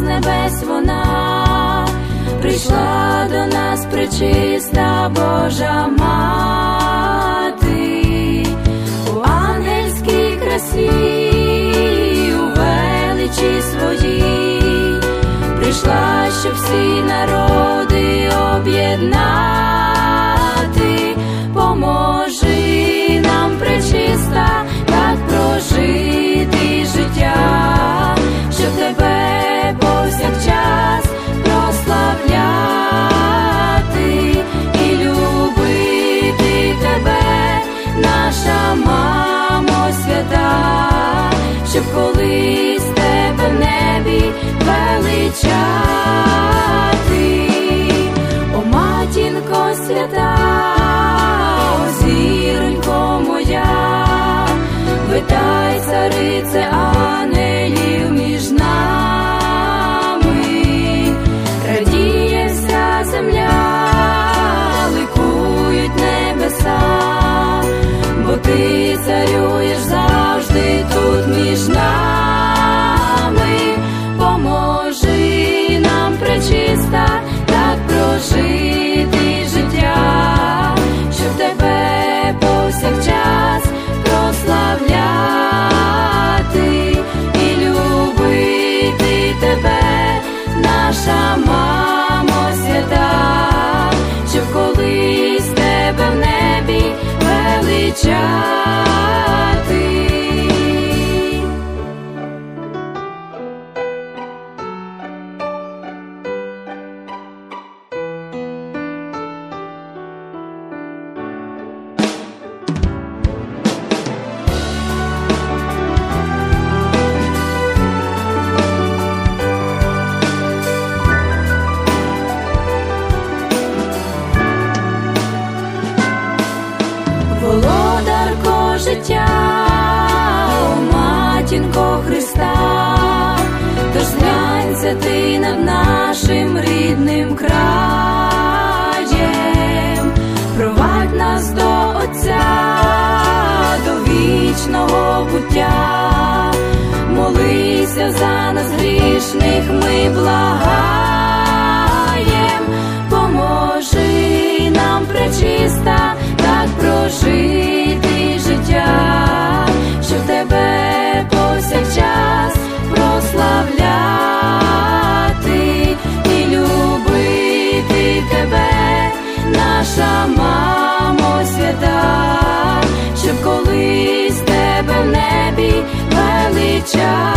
небес вона, прийшла до нас пречиста Божа Мати, у ангельській красі, у величі своїй, прийшла, щоб всі народи об'єднати. Поможи нам, пречиста, так прожити життя, щоб тебе повсякчас прославляти і любити тебе, наша мамо свята, щоб колись тебе в небі величати. О, матінко свята, о, зіронько моя, витай, царице ангелів між нами, радіє вся земля, ликують небеса, бо ти царюєш завжди тут між нами. Поможи нам, пречиста, так прожити життя, щоб тебе повсякчас прославляти і любити тебе, наша мамо свята, щоб колись тебе в небі величати. Володарко життя, о, матінко Христа, тож зглянься ти над нашим рідним краєм, провадь нас до Отця, до вічного буття, молися за нас грішних, ми благаєм. Поможи нам, пречиста, так прожити життя, щоб тебе повсякчас прославляти і любити тебе, наша мамо свята, щоб колись тебе в небі величати.